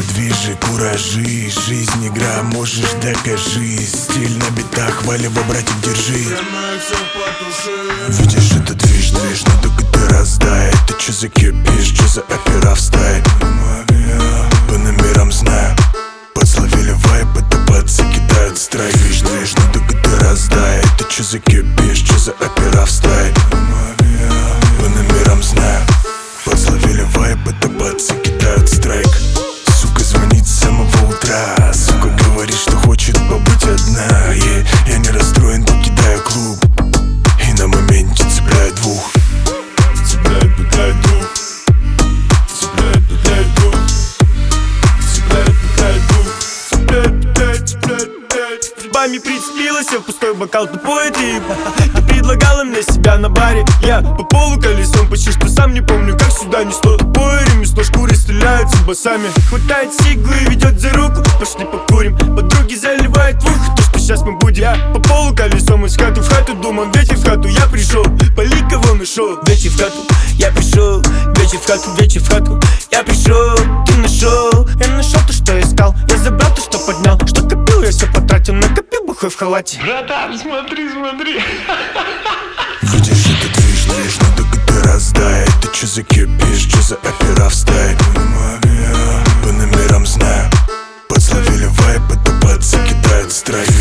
движи, куражи. Жизнь игра, можешь докажи. Стиль на битах, валево, братик, держи. Видишь, это движ, но только ты раздай. Ты чё закипишь, чё за опера в стае? По номерам знаю, подсловили вайп, это пацы кидают страйк. Движ, но только ты раздай. Ты чё закипишь, чё за опера в стае? По номерам знаю, подсловили вайп, это пацы кидают страйк. Сука звонит с самого утра, сука говорит, что хочет побыть одна. Я не расстроен, покидаю клуб и на моменте цепляю двух. Цепляет дух. Цепляет дух. Цепляет дух. Судьбами прицепилась, я в пустой бокал тупой тип. Ты предлагала мне себя на баре. Я по полу колесом, почти что сам не помню, как сюда несло. Тупое ремесло, шкуры стреляются басами. Хватает сиглы и ведет за руку. Пошли покурим, подруги заливают в ухо то, что сейчас мы будем. Я по полу колесом из хаты в хату, думал, вечер в хату я пришел. Пали кого нашел, вечер в хату я пришел. Вечер в хату, вечер в хату я пришел. Ты нашел, я нашел то, что искал. Я забрал то, что поднял, что копил, я все потратил. Накопил бухой в халате. Братан, смотри. Видишь, это движ, но только ты раздай. Ты чё закипишь, чё за опера в стае? По номерам знаю, подсловили вайп, это пацы кидают страйк.